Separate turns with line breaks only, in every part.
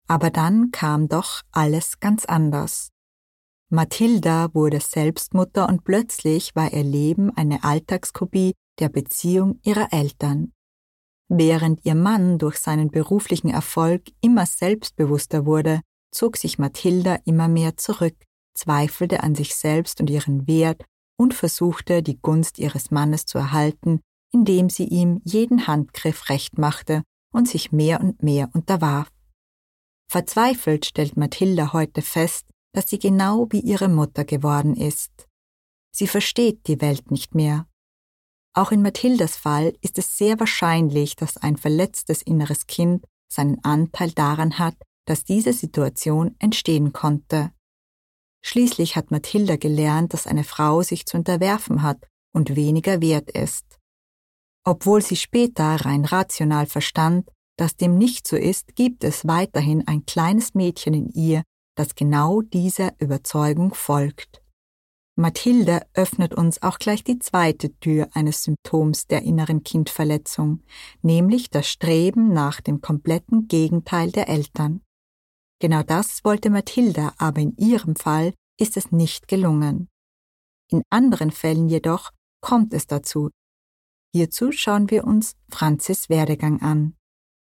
Aber dann kam doch alles ganz anders. Mathilda wurde selbst Mutter und plötzlich war ihr Leben eine Alltagskopie der Beziehung ihrer Eltern. Während ihr Mann durch seinen beruflichen Erfolg immer selbstbewusster wurde, zog sich Mathilda immer mehr zurück, zweifelte an sich selbst und ihren Wert und versuchte, die Gunst ihres Mannes zu erhalten, indem sie ihm jeden Handgriff recht machte und sich mehr und mehr unterwarf. Verzweifelt stellt Mathilda heute fest, dass sie genau wie ihre Mutter geworden ist. Sie versteht die Welt nicht mehr. Auch in Mathildas Fall ist es sehr wahrscheinlich, dass ein verletztes inneres Kind seinen Anteil daran hat, dass diese Situation entstehen konnte. Schließlich hat Mathilda gelernt, dass eine Frau sich zu unterwerfen hat und weniger wert ist. Obwohl sie später rein rational verstand, dass dem nicht so ist, gibt es weiterhin ein kleines Mädchen in ihr, das genau dieser Überzeugung folgt. Mathilda öffnet uns auch gleich die zweite Tür eines Symptoms der inneren Kindverletzung, nämlich das Streben nach dem kompletten Gegenteil der Eltern. Genau das wollte Mathilda, aber in ihrem Fall ist es nicht gelungen. In anderen Fällen jedoch kommt es dazu. Hierzu schauen wir uns Franzis Werdegang an.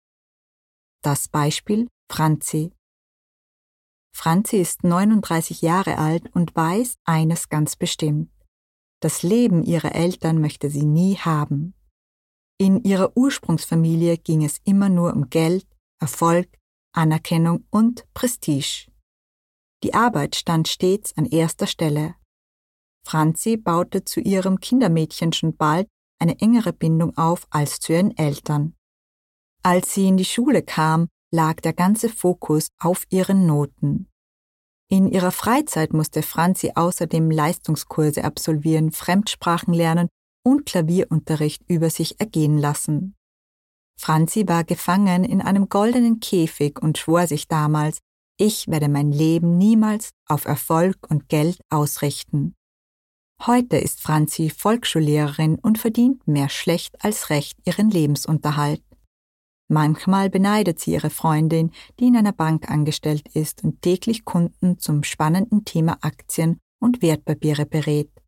Das Beispiel Franzi. Franzi ist 39 Jahre alt und weiß eines ganz bestimmt. Das Leben ihrer Eltern möchte sie nie haben. In ihrer Ursprungsfamilie ging es immer nur um Geld, Erfolg, Anerkennung und Prestige. Die Arbeit stand stets an erster Stelle. Franzi baute zu ihrem Kindermädchen schon bald eine engere Bindung auf als zu ihren Eltern. Als sie in die Schule kam, lag der ganze Fokus auf ihren Noten. In ihrer Freizeit musste Franzi außerdem Leistungskurse absolvieren, Fremdsprachen lernen und Klavierunterricht über sich ergehen lassen. Franzi war gefangen in einem goldenen Käfig und schwor sich damals, ich werde mein Leben niemals auf Erfolg und Geld ausrichten. Heute ist Franzi Volksschullehrerin und verdient mehr schlecht als recht ihren Lebensunterhalt. Manchmal beneidet sie ihre Freundin, die in einer Bank angestellt ist und täglich Kunden zum spannenden Thema Aktien und Wertpapiere berät.